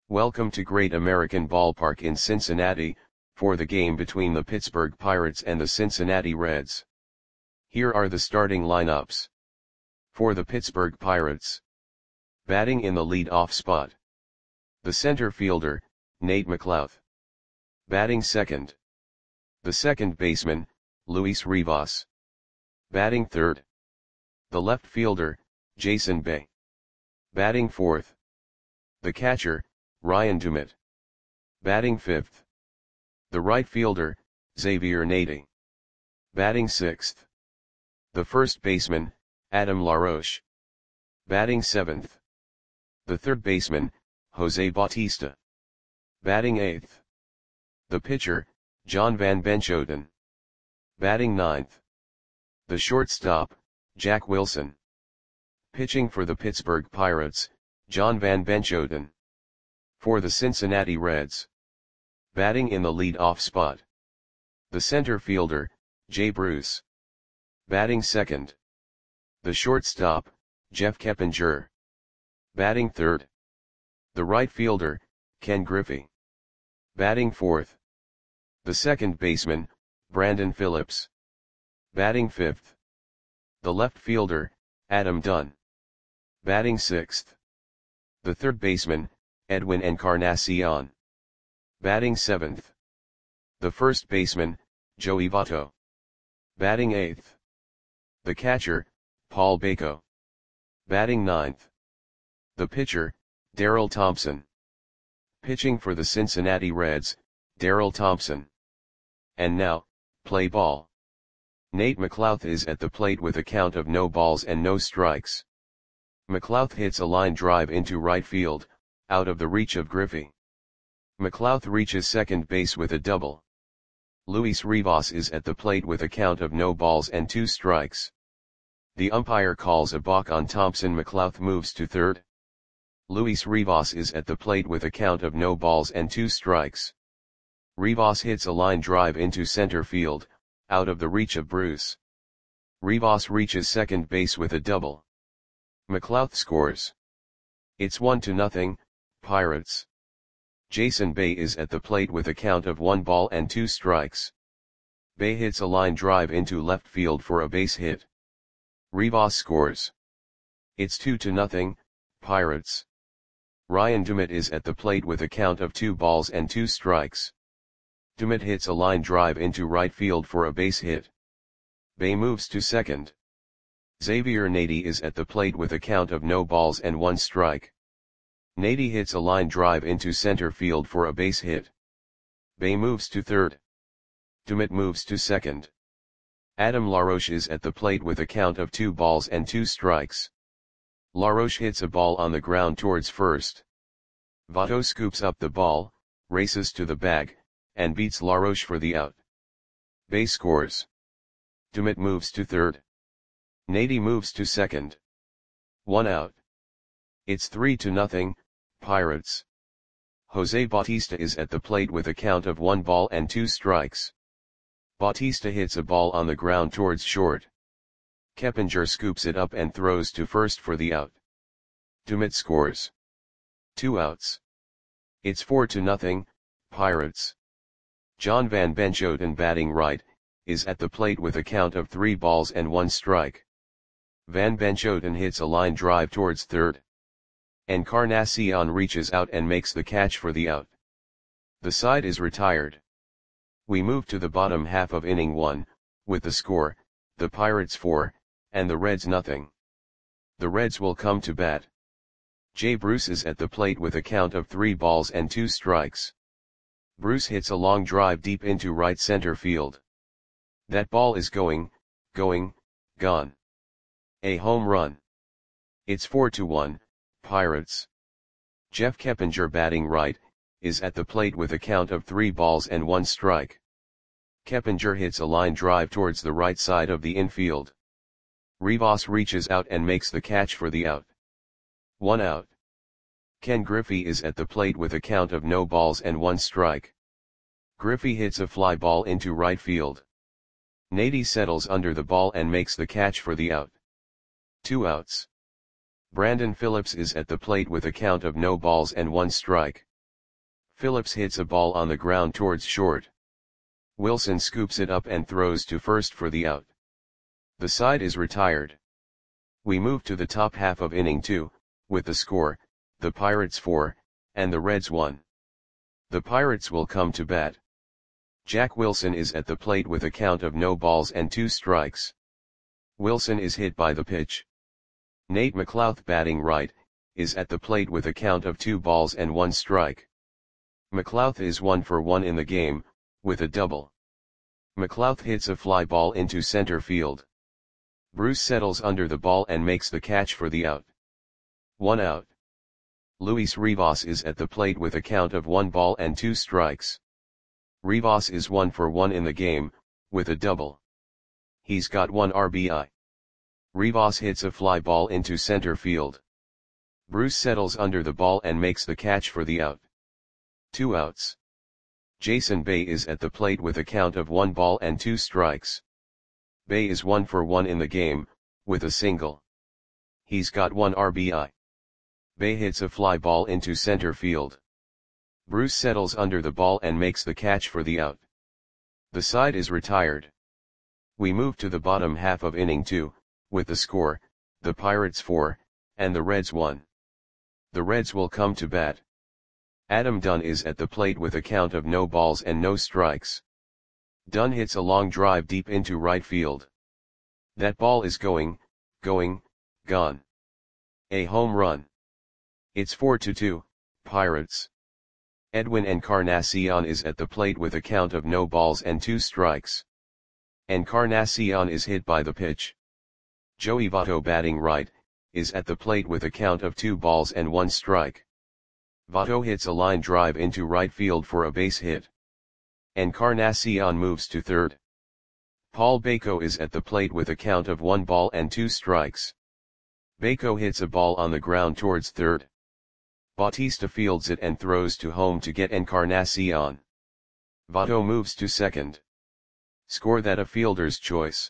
Welcome to Great American Ballpark in Cincinnati, for the game between the Pittsburgh Pirates and the Cincinnati Reds. Here are the starting lineups. For the Pittsburgh Pirates. Batting in the lead-off spot. The center fielder, Nate McLouth. Batting second. The second baseman, Luis Rivas. Batting third. The left fielder, Jason Bay. Batting fourth. The catcher, Ryan Dumit. Batting fifth. The right fielder, Xavier Nady. Batting sixth. The first baseman, Adam LaRoche. Batting seventh. The third baseman, Jose Bautista. Batting eighth. The pitcher, John Van Benchoten. Batting ninth. The shortstop, Jack Wilson. Pitching for the Pittsburgh Pirates, John Van Benchoten. For the Cincinnati Reds. Batting in the lead-off spot. The center fielder, Jay Bruce. Batting second. The shortstop, Jeff Keppinger. Batting third. The right fielder, Ken Griffey. Batting fourth. The second baseman, Brandon Phillips. Batting fifth. The left fielder, Adam Dunn. Batting sixth. The third baseman, Edwin Encarnacion. Batting seventh. The first baseman, Joey Votto. Batting eighth. The catcher, Paul Bako. Batting ninth. The pitcher, Daryl Thompson. Pitching for the Cincinnati Reds, Daryl Thompson. And now, play ball. Nate McLouth is at the plate with a count of no balls and no strikes. McLouth hits a line drive into right field, out of the reach of Griffey. McLouth reaches second base with a double. Luis Rivas is at the plate with a count of no balls and 2 strikes. The umpire calls a balk on Thompson. McLouth moves to third. Luis Rivas is at the plate with a count of no balls and 2 strikes. Rivas hits a line drive into center field, out of the reach of Bruce. Rivas reaches second base with a double. McLouth scores. It's 1-0, Pirates. Jason Bay is at the plate with a count of 1 ball and 2 strikes. Bay hits a line drive into left field for a base hit. Rivas scores. It's 2-0, Pirates. Ryan Dumit is at the plate with a count of 2 balls and 2 strikes. Dumit hits a line drive into right field for a base hit. Bay moves to second. Xavier Nady is at the plate with a count of no balls and 1 strike. Nady hits a line drive into center field for a base hit. Bay moves to third. Dumit moves to second. Adam LaRoche is at the plate with a count of 2 balls and 2 strikes. LaRoche hits a ball on the ground towards first. Votto scoops up the ball, races to the bag, and beats LaRoche for the out. Bay scores. Dumit moves to third. Nady moves to second. 1 out. It's 3-0, Pirates. Jose Bautista is at the plate with a count of 1 ball and 2 strikes. Bautista hits a ball on the ground towards short. Keppinger scoops it up and throws to first for the out. Dumit scores. 2 outs. It's 4-0, Pirates. John Van Benchoten, batting right, is at the plate with a count of 3 balls and 1 strike. Van Benchoten hits a line drive towards third. Encarnacion reaches out and makes the catch for the out. The side is retired. We move to the bottom half of inning 1, with the score, the Pirates 4, and the Reds 0. The Reds will come to bat. Jay Bruce is at the plate with a count of 3 balls and 2 strikes. Bruce hits a long drive deep into right center field. That ball is gone. A home run. It's 4-1, Pirates. Jeff Keppinger, batting right, is at the plate with a count of 3 balls and 1 strike. Keppinger hits a line drive towards the right side of the infield. Rivas reaches out and makes the catch for the out. 1 out. Ken Griffey is at the plate with a count of no balls and 1 strike. Griffey hits a fly ball into right field. Nady settles under the ball and makes the catch for the out. 2 outs. Brandon Phillips is at the plate with a count of no balls and 1 strike. Phillips hits a ball on the ground towards short. Wilson scoops it up and throws to first for the out. The side is retired. We move to the top half of inning 2, with the score, the Pirates 4, and the Reds 1. The Pirates will come to bat. Jack Wilson is at the plate with a count of no balls and 2 strikes. Wilson is hit by the pitch. Nate McLouth, batting right, is at the plate with a count of 2 balls and 1 strike. McLouth is 1 for 1 in the game, with a double. McLouth hits a fly ball into center field. Bruce settles under the ball and makes the catch for the out. 1 out. Luis Rivas is at the plate with a count of 1 ball and 2 strikes. Rivas is 1 for 1 in the game, with a double. He's got 1 RBI. Rivas hits a fly ball into center field. Bruce settles under the ball and makes the catch for the out. 2 outs. Jason Bay is at the plate with a count of 1 ball and 2 strikes. Bay is 1 for 1 in the game, with a single. He's got 1 RBI. Bay hits a fly ball into center field. Bruce settles under the ball and makes the catch for the out. The side is retired. We move to the bottom half of inning 2, with the score, the Pirates 4, and the Reds 1. The Reds will come to bat. Adam Dunn is at the plate with a count of no balls and no strikes. Dunn hits a long drive deep into right field. That ball is going, gone. A home run. It's 4-2, Pirates. Edwin Encarnacion is at the plate with a count of no balls and 2 strikes. Encarnacion is hit by the pitch. Joey Votto, batting right, is at the plate with a count of 2 balls and 1 strike. Votto hits a line drive into right field for a base hit. Encarnacion moves to third. Paul Bako is at the plate with a count of 1 ball and 2 strikes. Bako hits a ball on the ground towards third. Bautista fields it and throws to home to get Encarnacion. Votto moves to second. Score that a fielder's choice.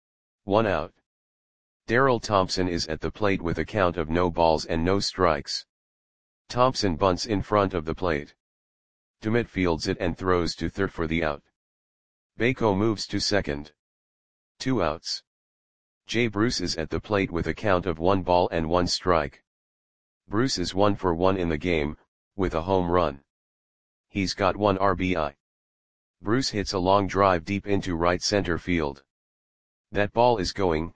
1 out. Darrell Thompson is at the plate with a count of no balls and no strikes. Thompson bunts in front of the plate. Dummett fields it and throws to third for the out. Bako moves to second. 2 outs. Jay Bruce is at the plate with a count of 1 ball and 1 strike. Bruce is 1 for 1 in the game, with a home run. He's got 1 RBI. Bruce hits a long drive deep into right center field. That ball is going,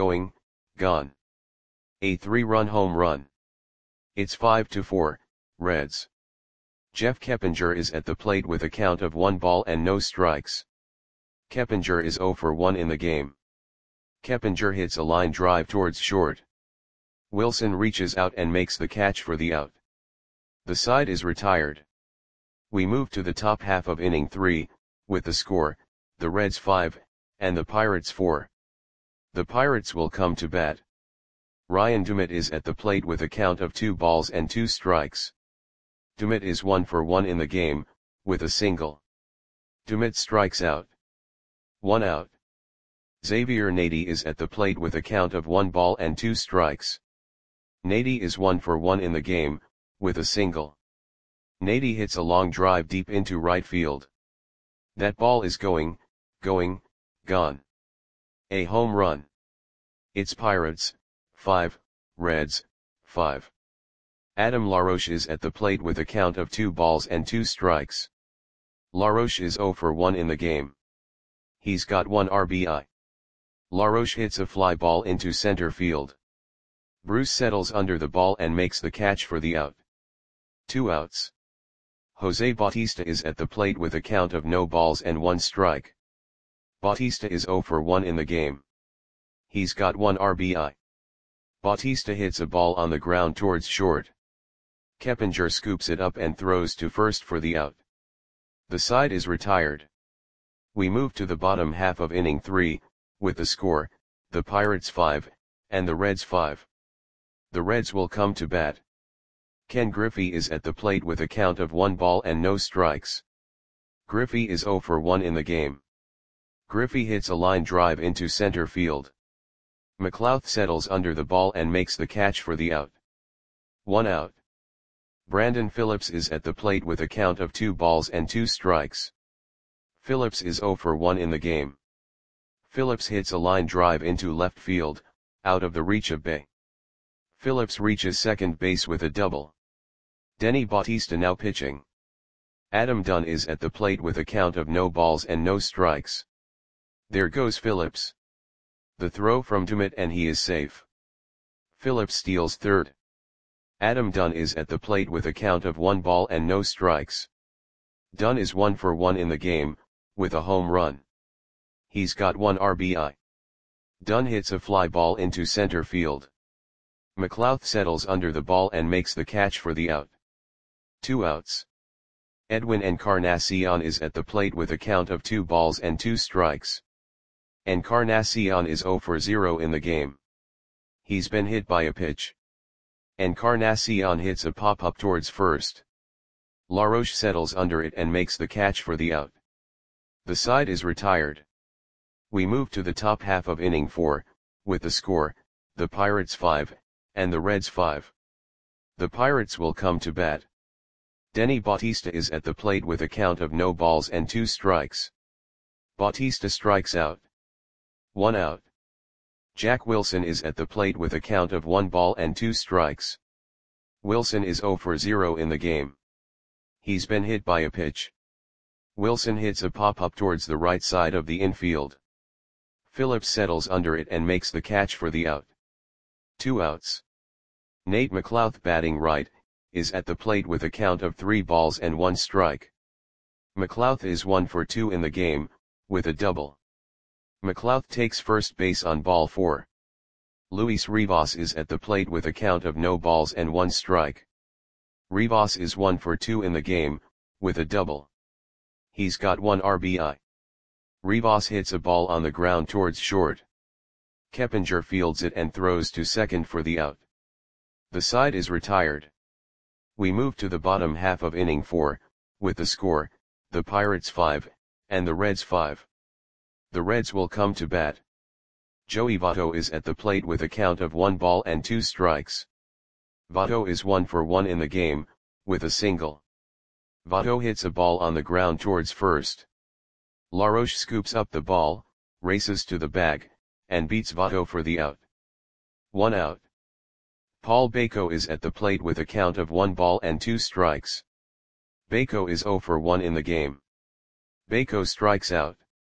gone. A 3-run home run. It's 5-4, Reds. Jeff Keppinger is at the plate with a count of 1 ball and no strikes. Keppinger is 0 for 1 in the game. Keppinger hits a line drive towards short. Wilson reaches out and makes the catch for the out. The side is retired. We move to the top half of inning 3, with the score, the Reds 5, and the Pirates 4. The Pirates will come to bat. Ryan Dummett is at the plate with a count of 2 balls and 2 strikes. Dummett is 1 for 1 in the game, with a single. Dummett strikes out. 1 out. Xavier Nady is at the plate with a count of 1 ball and 2 strikes. Nady is 1 for 1 in the game, with a single. Nady hits a long drive deep into right field. That ball is going, gone. A home run. It's Pirates 5, Reds 5. Adam LaRoche is at the plate with a count of 2 balls and 2 strikes. LaRoche is 0 for 1 in the game. He's got 1 RBI. LaRoche hits a fly ball into center field. Bruce settles under the ball and makes the catch for the out. 2 outs. Jose Bautista is at the plate with a count of no balls and 1 strike. Bautista is 0 for 1 in the game. He's got 1 RBI. Bautista hits a ball on the ground towards short. Keppinger scoops it up and throws to first for the out. The side is retired. We move to the bottom half of inning 3, with the score, the Pirates 5, and the Reds 5. The Reds will come to bat. Ken Griffey is at the plate with a count of 1 ball and no strikes. Griffey is 0 for 1 in the game. Griffey hits a line drive into center field. McLouth settles under the ball and makes the catch for the out. 1 out. Brandon Phillips is at the plate with a count of 2 balls and 2 strikes. Phillips is 0 for 1 in the game. Phillips hits a line drive into left field, out of the reach of Bae. Phillips reaches second base with a double. Denny Bautista now pitching. Adam Dunn is at the plate with a count of no balls and no strikes. There goes Phillips. The throw from Dummett and he is safe. Phillips steals third. Adam Dunn is at the plate with a count of 1 ball and no strikes. Dunn is 1 for 1 in the game, with a home run. He's got 1 RBI. Dunn hits a fly ball into center field. McLouth settles under the ball and makes the catch for the out. 2 outs. Edwin Encarnacion is at the plate with a count of 2 balls and 2 strikes. Encarnacion is 0 for 0 in the game. He's been hit by a pitch. Encarnacion hits a pop-up towards first. LaRoche settles under it and makes the catch for the out. The side is retired. We move to the top half of inning 4, with the score, the Pirates 5, and the Reds 5. The Pirates will come to bat. Denny Bautista is at the plate with a count of no balls and 2 strikes. Bautista strikes out. 1 out. Jack Wilson is at the plate with a count of 1 ball and 2 strikes. Wilson is 0 for 0 in the game. He's been hit by a pitch. Wilson hits a pop-up towards the right side of the infield. Phillips settles under it and makes the catch for the out. 2 outs. Nate McLouth batting right, is at the plate with a count of 3 balls and 1 strike. McLouth is 1 for 2 in the game, with a double. McLouth takes first base on ball 4. Luis Rivas is at the plate with a count of no balls and 1 strike. Rivas is 1 for 2 in the game, with a double. He's got 1 RBI. Rivas hits a ball on the ground towards short. Keppinger fields it and throws to second for the out. The side is retired. We move to the bottom half of inning 4, with the score, the Pirates 5, and the Reds 5. The Reds will come to bat. Joey Votto is at the plate with a count of 1 ball and 2 strikes. Votto is 1 for 1 in the game, with a single. Votto hits a ball on the ground towards first. LaRoche scoops up the ball, races to the bag, and beats Votto for the out. 1 out. Paul Bako is at the plate with a count of 1 ball and 2 strikes. Bako is 0 for 1 in the game. Bako strikes out.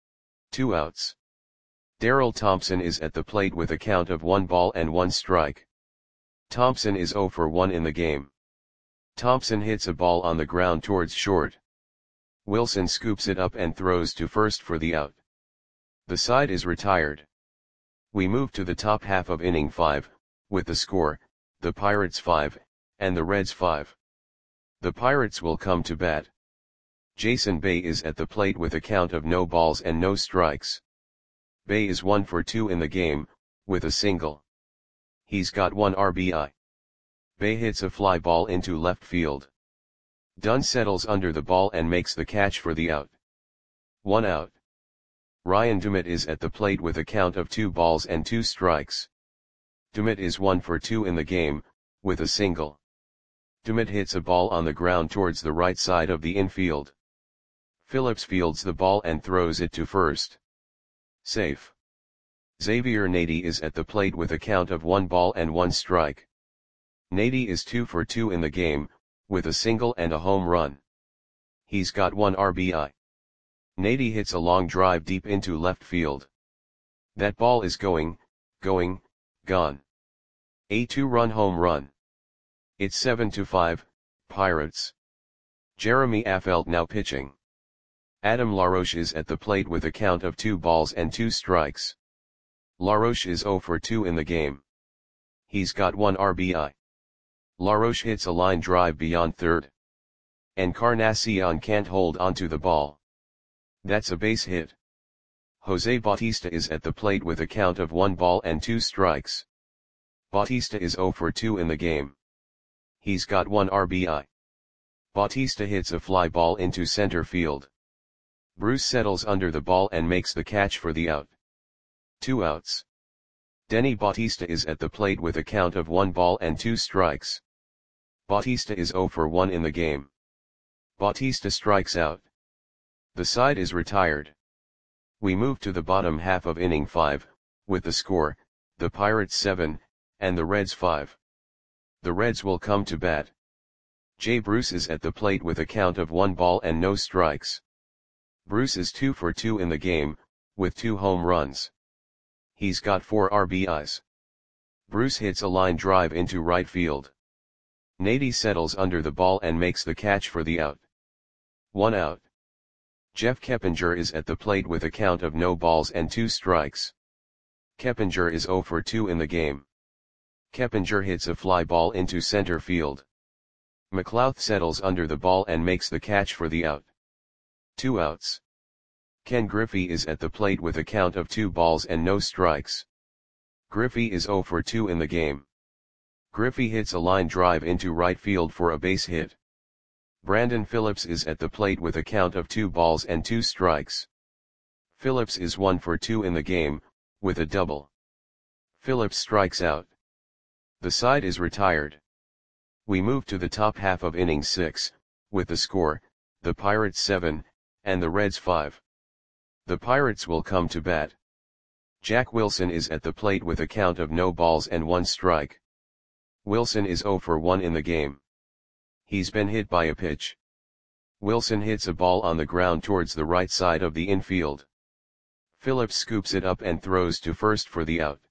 2 outs. Darrell Thompson is at the plate with a count of 1 ball and 1 strike. Thompson is 0 for 1 in the game. Thompson hits a ball on the ground towards short. Wilson scoops it up and throws to first for the out. The side is retired. We move to the top half of inning 5, with the score, the Pirates 5, and the Reds 5. The Pirates will come to bat. Jason Bay is at the plate with a count of no balls and no strikes. Bay is 1 for 2 in the game, with a single. He's got 1 RBI. Bay hits a fly ball into left field. Dunn settles under the ball and makes the catch for the out. 1 out. Ryan Dummett is at the plate with a count of 2 balls and 2 strikes. Dummett is 1 for 2 in the game, with a single. Dummett hits a ball on the ground towards the right side of the infield. Phillips fields the ball and throws it to first. Safe. Xavier Nady is at the plate with a count of 1 ball and 1 strike. Nady is 2 for 2 in the game, with a single and a home run. He's got 1 RBI. Nady hits a long drive deep into left field. That ball is going, gone. A 2-run home run. It's 7-5, Pirates. Jeremy Affeldt now pitching. Adam LaRoche is at the plate with a count of 2 balls and 2 strikes. LaRoche is 0 for 2 in the game. He's got 1 RBI. LaRoche hits a line drive beyond third. Encarnacion can't hold onto the ball. That's a base hit. Jose Bautista is at the plate with a count of 1 ball and 2 strikes. Bautista is 0 for 2 in the game. He's got 1 RBI. Bautista hits a fly ball into center field. Bruce settles under the ball and makes the catch for the out. 2 outs. Denny Bautista is at the plate with a count of 1 ball and 2 strikes. Bautista is 0 for 1 in the game. Bautista strikes out. The side is retired. We move to the bottom half of inning 5, with the score, the Pirates 7, and the Reds 5. The Reds will come to bat. Jay Bruce is at the plate with a count of 1 ball and no strikes. Bruce is 2 for 2 in the game, with 2 home runs. He's got 4 RBIs. Bruce hits a line drive into right field. Nady settles under the ball and makes the catch for the out. 1 out. Jeff Keppinger is at the plate with a count of no balls and 2 strikes. Keppinger is 0 for 2 in the game. Keppinger hits a fly ball into center field. McLouth settles under the ball and makes the catch for the out. 2 outs. Ken Griffey is at the plate with a count of 2 balls and no strikes. Griffey is 0 for 2 in the game. Griffey hits a line drive into right field for a base hit. Brandon Phillips is at the plate with a count of 2 balls and 2 strikes. Phillips is 1 for 2 in the game, with a double. Phillips strikes out. The side is retired. We move to the top half of inning 6, with the score, the Pirates 7, and the Reds 5. The Pirates will come to bat. Jack Wilson is at the plate with a count of no balls and 1 strike. Wilson is 0 for 1 in the game. He's been hit by a pitch. Wilson hits a ball on the ground towards the right side of the infield. Phillips scoops it up and throws to first for the out.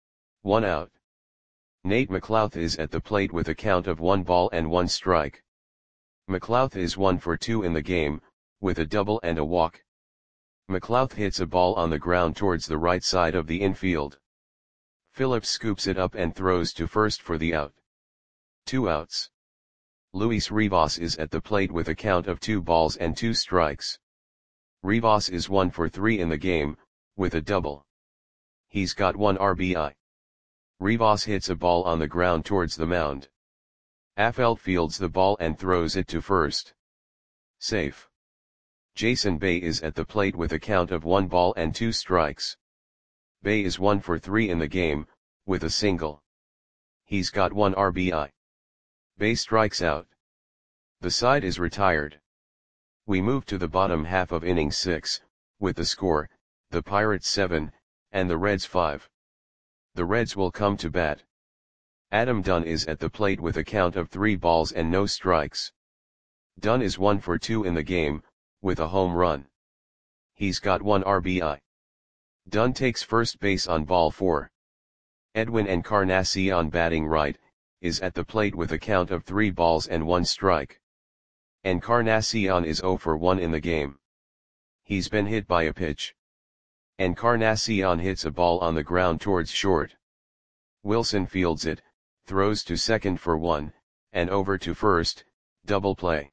1 out. Nate McLouth is at the plate with a count of 1 ball and 1 strike. McLouth is 1 for 2 in the game, with a double and a walk. McLouth hits a ball on the ground towards the right side of the infield. Phillips scoops it up and throws to first for the out. 2 outs. Luis Rivas is at the plate with a count of 2 balls and 2 strikes. Rivas is 1 for 3 in the game, with a double. He's got 1 RBI. Rivas hits a ball on the ground towards the mound. Affeldt fields the ball and throws it to first. Safe. Jason Bay is at the plate with a count of 1 ball and 2 strikes. Bay is 1 for 3 in the game, with a single. He's got 1 RBI. Bay strikes out. The side is retired. We move to the bottom half of inning 6, with the score, the Pirates 7, and the Reds 5. The Reds will come to bat. Adam Dunn is at the plate with a count of 3 balls and no strikes. Dunn is 1 for 2 in the game, with a home run. He's got 1 RBI. Dunn takes first base on ball 4. Edwin Encarnacion batting right, is at the plate with a count of 3 balls and 1 strike. Encarnacion is 0 for 1 in the game. He's been hit by a pitch. Encarnacion hits a ball on the ground towards short. Wilson fields it, throws to second for 1, and over to first, double play.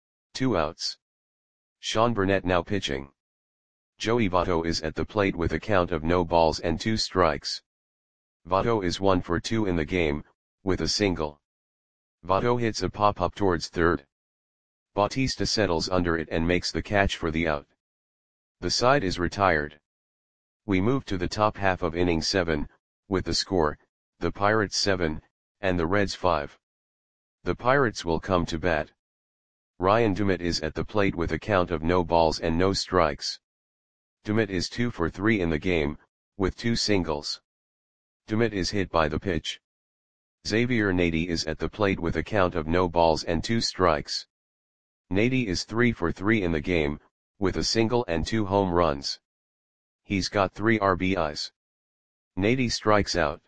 2 outs. Sean Burnett now pitching. Joey Votto is at the plate with a count of no balls and 2 strikes. Votto is 1 for 2 in the game, with a single. Votto hits a pop-up towards third. Bautista settles under it and makes the catch for the out. The side is retired. We move to the top half of inning 7, with the score, the Pirates 7, and the Reds 5. The Pirates will come to bat. Ryan Dumit is at the plate with a count of no balls and no strikes. Dumit is 2 for 3 in the game, with 2 singles. Dumit is hit by the pitch. Xavier Nady is at the plate with a count of no balls and 2 strikes. Nady is 3 for 3 in the game, with a single and 2 home runs. He's got 3 RBIs. Nady strikes out.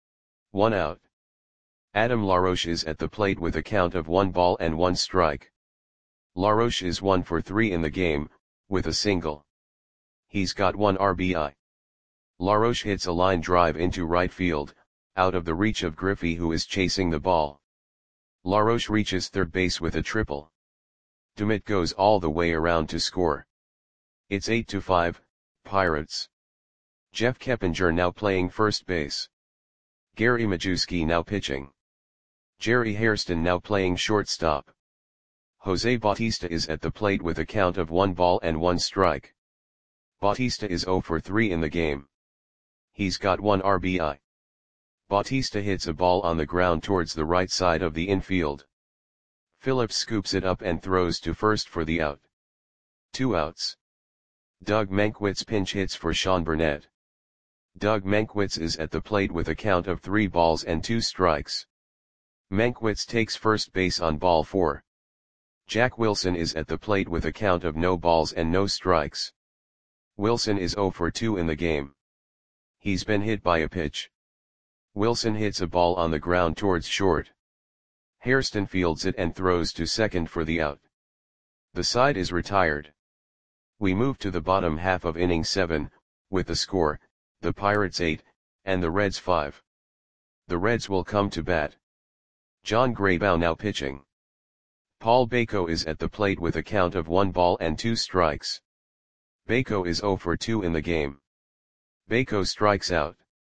1 out. Adam LaRoche is at the plate with a count of 1 ball and 1 strike. LaRoche is 1 for 3 in the game, with a single. He's got 1 RBI. LaRoche hits a line drive into right field, out of the reach of Griffey who is chasing the ball. LaRoche reaches third base with a triple. Dumit goes all the way around to score. It's 8-5, Pirates. Jeff Keppinger now playing first base. Gary Majewski now pitching. Jerry Hairston now playing shortstop. Jose Bautista is at the plate with a count of 1 ball and 1 strike. Bautista is 0 for 3 in the game. He's got 1 RBI. Bautista hits a ball on the ground towards the right side of the infield. Phillips scoops it up and throws to first for the out. 2 outs. Doug Mankiewicz pinch hits for Sean Burnett. Doug Mankiewicz is at the plate with a count of 3 balls and 2 strikes. Mankiewicz takes first base on ball 4. Jack Wilson is at the plate with a count of no balls and no strikes. Wilson is 0 for 2 in the game. He's been hit by a pitch. Wilson hits a ball on the ground towards short. Hairston fields it and throws to second for the out. The side is retired. We move to the bottom half of inning 7, with the score, the Pirates 8, and the Reds 5. The Reds will come to bat. John Graybow now pitching. Paul Bako is at the plate with a count of 1 ball and 2 strikes. Bako is 0 for 2 in the game. Bako strikes out.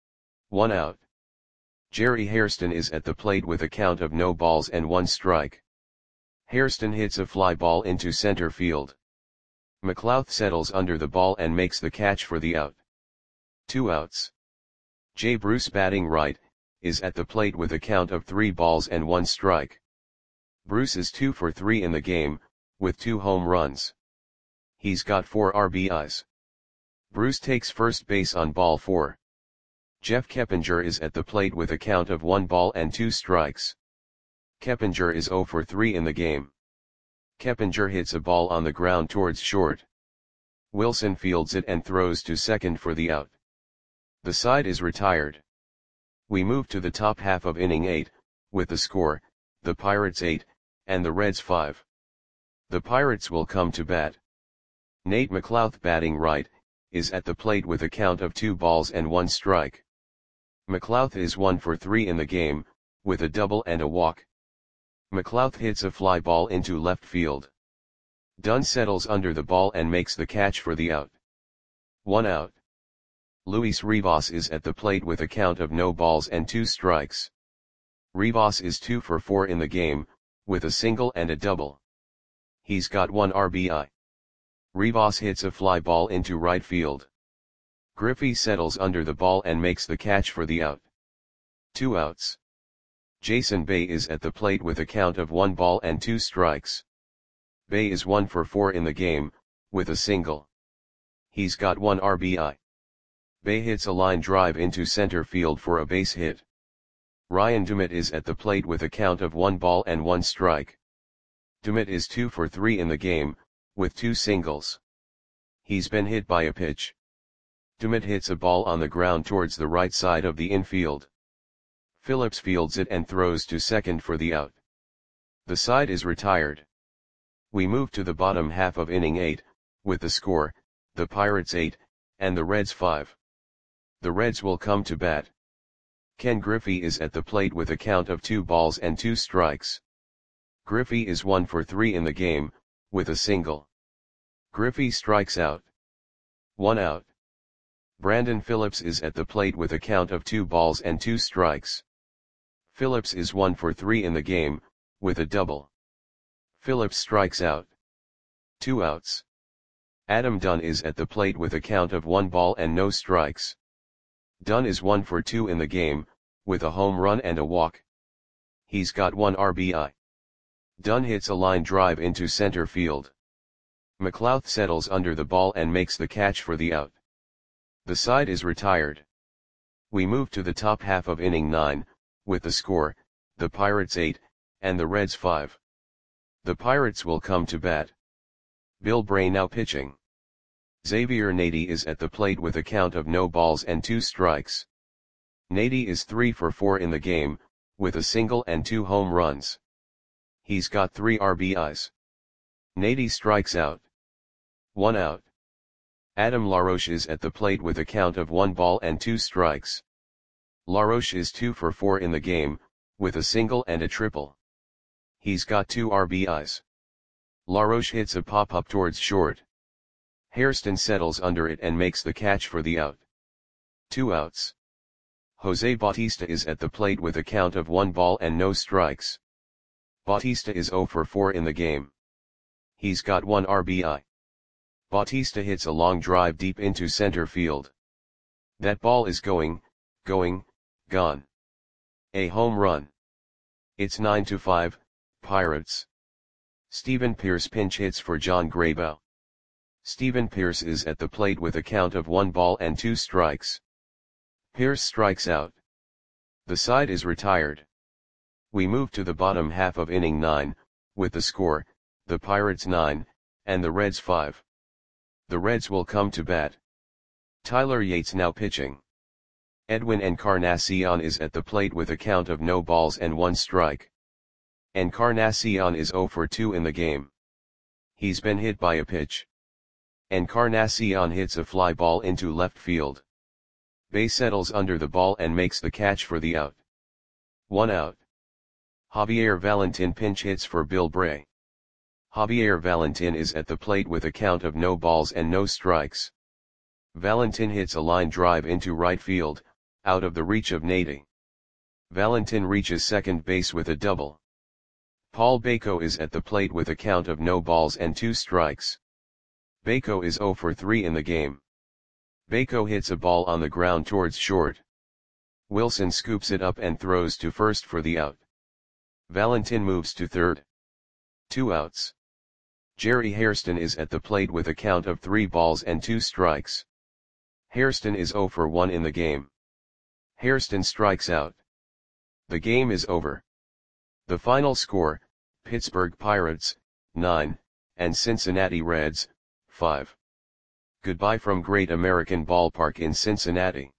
1 out. Jerry Hairston is at the plate with a count of no balls and 1 strike. Hairston hits a fly ball into center field. McLouth settles under the ball and makes the catch for the out. 2 outs. Jay Bruce batting right, is at the plate with a count of 3 balls and 1 strike. Bruce is 2 for 3 in the game, with 2 home runs. He's got 4 RBIs. Bruce takes first base on ball 4. Jeff Keppinger is at the plate with a count of 1 ball and 2 strikes. Keppinger is 0 for 3 in the game. Keppinger hits a ball on the ground towards short. Wilson fields it and throws to second for the out. The side is retired. We move to the top half of inning 8, with the score, the Pirates 8, and the Reds 5. The Pirates will come to bat. Nate McLouth batting right, is at the plate with a count of 2 balls and 1 strike. McLouth is 1 for 3 in the game, with a double and a walk. McLouth hits a fly ball into left field. Dunn settles under the ball and makes the catch for the out. 1 out. Luis Rivas is at the plate with a count of no balls and 2 strikes. Rivas is 2 for 4 in the game, with a single and a double. He's got 1 RBI. Rivas hits a fly ball into right field. Griffey settles under the ball and makes the catch for the out. 2 outs. Jason Bay is at the plate with a count of 1 ball and 2 strikes. Bay is 1 for 4 in the game, with a single. He's got 1 RBI. Bay hits a line drive into center field for a base hit. Ryan Dumit is at the plate with a count of 1 ball and 1 strike. Dumit is 2 for 3 in the game, with 2 singles. He's been hit by a pitch. Dumit hits a ball on the ground towards the right side of the infield. Phillips fields it and throws to second for the out. The side is retired. We move to the bottom half of inning 8, with the score, the Pirates 8, and the Reds 5. The Reds will come to bat. Ken Griffey is at the plate with a count of 2 balls and 2 strikes. Griffey is 1 for 3 in the game, with a single. Griffey strikes out. 1 out. Brandon Phillips is at the plate with a count of 2 balls and 2 strikes. Phillips is 1 for 3 in the game, with a double. Phillips strikes out. 2 outs. Adam Dunn is at the plate with a count of 1 ball and no strikes. Dunn is 1 for 2 in the game, with a home run and a walk. He's got 1 RBI. Dunn hits a line drive into center field. McLouth settles under the ball and makes the catch for the out. The side is retired. We move to the top half of inning 9, with the score, the Pirates 8, and the Reds 5. The Pirates will come to bat. Bill Bray now pitching. Xavier Nady is at the plate with a count of no balls and 2 strikes. Nady is 3 for 4 in the game, with a single and 2 home runs. He's got 3 RBIs. Nady strikes out. 1 out. Adam LaRoche is at the plate with a count of 1 ball and 2 strikes. LaRoche is 2 for 4 in the game, with a single and a triple. He's got 2 RBIs. LaRoche hits a pop-up towards short. Hairston settles under it and makes the catch for the out. 2 outs. Jose Bautista is at the plate with a count of 1 ball and no strikes. Bautista is 0 for 4 in the game. He's got 1 RBI. Bautista hits a long drive deep into center field. That ball is gone. A home run. It's 9-5, Pirates. Steven Pearce pinch hits for John Graybow. Steven Pearce is at the plate with a count of 1 ball and 2 strikes. Pearce strikes out. The side is retired. We move to the bottom half of inning 9, with the score, the Pirates 9, and the Reds 5. The Reds will come to bat. Tyler Yates now pitching. Edwin Encarnacion is at the plate with a count of no balls and 1 strike. Encarnacion is 0 for 2 in the game. He's been hit by a pitch. Encarnacion hits a fly ball into left field. Bay settles under the ball and makes the catch for the out. 1 out. Javier Valentin pinch hits for Bill Bray. Javier Valentin is at the plate with a count of no balls and no strikes. Valentin hits a line drive into right field, out of the reach of Nady. Valentin reaches second base with a double. Paul Bako is at the plate with a count of no balls and 2 strikes. Bako is 0 for 3 in the game. Bako hits a ball on the ground towards short. Wilson scoops it up and throws to first for the out. Valentin moves to third. 2 outs. Jerry Hairston is at the plate with a count of 3 balls and 2 strikes. Hairston is 0 for 1 in the game. Hairston strikes out. The game is over. The final score, Pittsburgh Pirates, 9, and Cincinnati Reds, 5. Goodbye from Great American Ballpark in Cincinnati.